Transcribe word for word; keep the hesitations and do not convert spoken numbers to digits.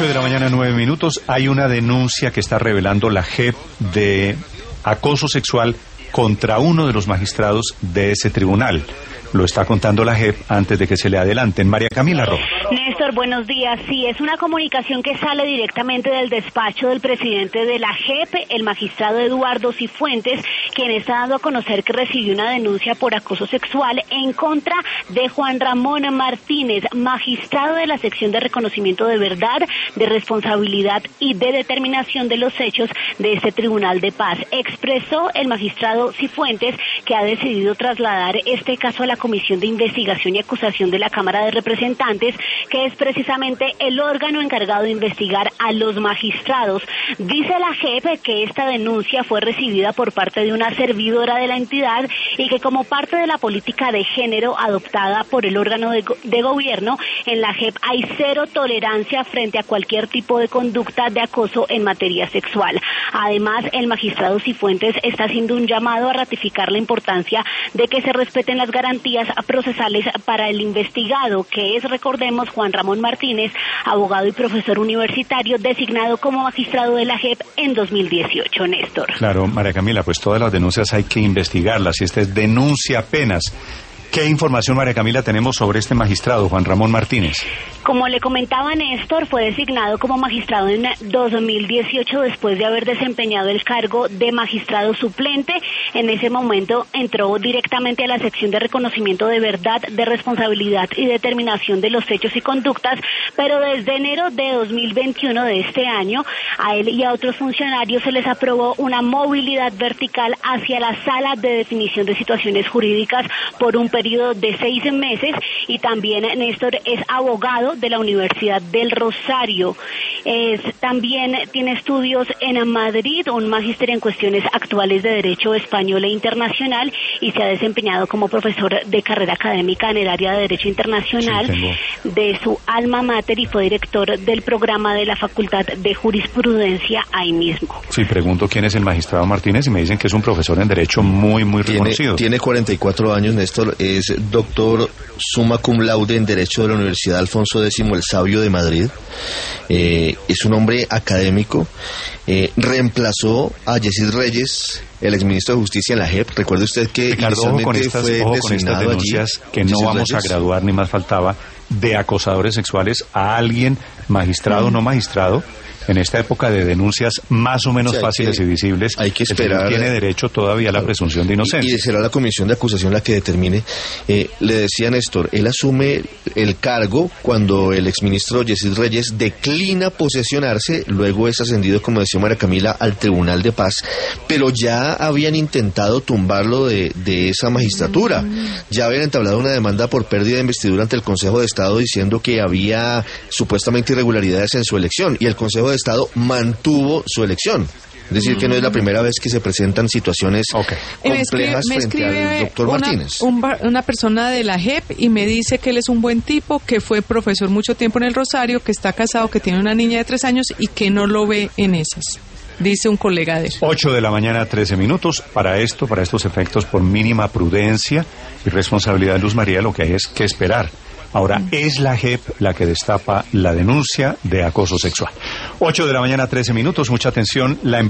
ocho de la mañana, nueve minutos. Hay una denuncia que está revelando la J E P de acoso sexual contra uno de los magistrados de ese tribunal. Lo está contando la J E P antes de que se le adelanten. María Camila Rojas. Néstor, buenos días. Sí, es una comunicación que sale directamente del despacho del presidente de la J E P, el magistrado Eduardo Cifuentes, quien está dando a conocer que recibió una denuncia por acoso sexual en contra de Juan Ramón Martínez, magistrado de la sección de reconocimiento de verdad, de responsabilidad y de determinación de los hechos de este Tribunal de Paz. Expresó el magistrado Cifuentes que ha decidido trasladar este caso a la Comisión de Investigación y Acusación de la Cámara de Representantes, que es precisamente el órgano encargado de investigar a los magistrados. Dice la J E P que esta denuncia fue recibida por parte de una servidora de la entidad y que como parte de la política de género adoptada por el órgano de, de gobierno, en la J E P hay cero tolerancia frente a cualquier tipo de conducta de acoso en materia sexual. Además, el magistrado Cifuentes está haciendo un llamado a ratificar la importancia de que se respeten las garantías procesales para el investigado, que es, recordemos, Juan Ramón Martínez, abogado y profesor universitario designado como magistrado de la J E P en dos mil dieciocho, Néstor. Claro, María Camila, pues todas las denuncias hay que investigarlas, y esta es denuncia apenas. ¿Qué información, María Camila, tenemos sobre este magistrado, Juan Ramón Martínez? Como le comentaba Néstor, fue designado como magistrado en dos mil dieciocho después de haber desempeñado el cargo de magistrado suplente. En ese momento entró directamente a la sección de reconocimiento de verdad, de responsabilidad y determinación de los hechos y conductas, pero desde enero de dos mil veintiuno de este año, a él y a otros funcionarios se les aprobó una movilidad vertical hacia la Sala de Definición de Situaciones Jurídicas por un periodo de seis meses, y también Néstor es abogado de la Universidad del Rosario. Es, también tiene estudios en Madrid, un magíster en cuestiones actuales de Derecho Español e Internacional, y se ha desempeñado como profesor de carrera académica en el área de Derecho Internacional sí, de su alma mater, y fue director del programa de la Facultad de Jurisprudencia ahí mismo. Sí, pregunto quién es el magistrado Martínez y me dicen que es un profesor en Derecho muy, muy tiene, reconocido. Tiene cuarenta y cuatro años, Néstor, es doctor summa cum laude en Derecho de la Universidad Alfonso X el Sabio de Madrid. Eh, es un hombre académico. Eh, reemplazó a Yesid Reyes, el exministro de Justicia en la J E P. Recuerde usted que Ricardo, ojo con estas, fue ojo con estas denuncias allí, que no vamos Reyes. a graduar, ni más faltaba, de acosadores sexuales a alguien, magistrado o mm. no magistrado. En esta época de denuncias más o menos sí, fáciles que, y visibles, hay que esperar, tiene derecho todavía a la presunción de inocencia. Y, y será la comisión de acusación la que determine. Eh, le decía Néstor, él asume el cargo cuando el exministro Yesid Reyes declina posesionarse, luego es ascendido, como decía María Camila, al Tribunal de Paz, pero ya habían intentado tumbarlo de, de esa magistratura. Ya habían entablado una demanda por pérdida de investidura ante el Consejo de Estado diciendo que había supuestamente irregularidades en su elección, y el Consejo de Estado mantuvo su elección. Es decir, que no es la primera vez que se presentan situaciones okay. complejas me escribe, me frente al doctor una, Martínez. Un, una persona de la J E P y me dice que él es un buen tipo, que fue profesor mucho tiempo en el Rosario, que está casado, que tiene una niña de tres años y que no lo ve en esas. Dice un colega de él. ocho de la mañana, trece minutos. Para esto, para estos efectos, por mínima prudencia y responsabilidad de Luz María, lo que hay es que esperar. Ahora, mm. es la J E P la que destapa la denuncia de acoso sexual. ocho de la mañana, trece minutos. Mucha atención. La